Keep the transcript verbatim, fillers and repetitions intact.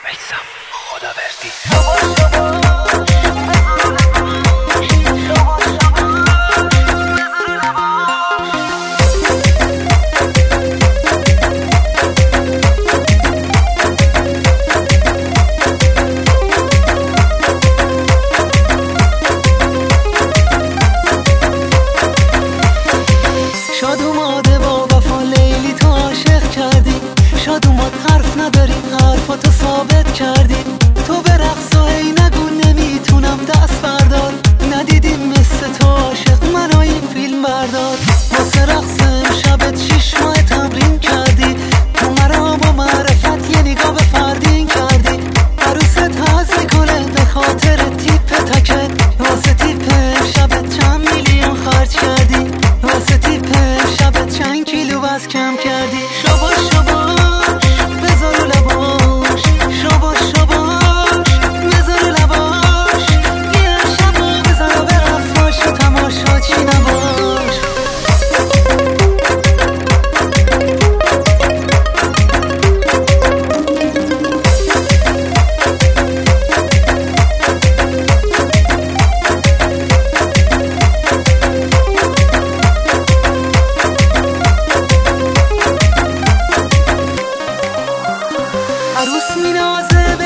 میثم خداوردی. شاد اومده با وفا لیلی تو عاشق کردی، شاد اومد حرف نداری حرفاتو ثابت کردی. تو به رقص و هی نگو نمیتونم دست بردار، ندیدیم مثل تو عاشق منو این فیلم بردار. واسه رقص امشبت شیش ماه تمرین کردی، تو مرا با معرفت یه نگاه به فردین کردی. عروست هز میکنه به خاطر تیپ تکت، واسه تیپ امشبت چند میلیون خرج کردی، واسه تیپ شبت چند کیلو وزن کم کردی. شاباش شاباش بذار لباش، شاباش شاباش بذار لباش، یه شبا بذار به رفاش و تماشا چی نباش. عروس مینازه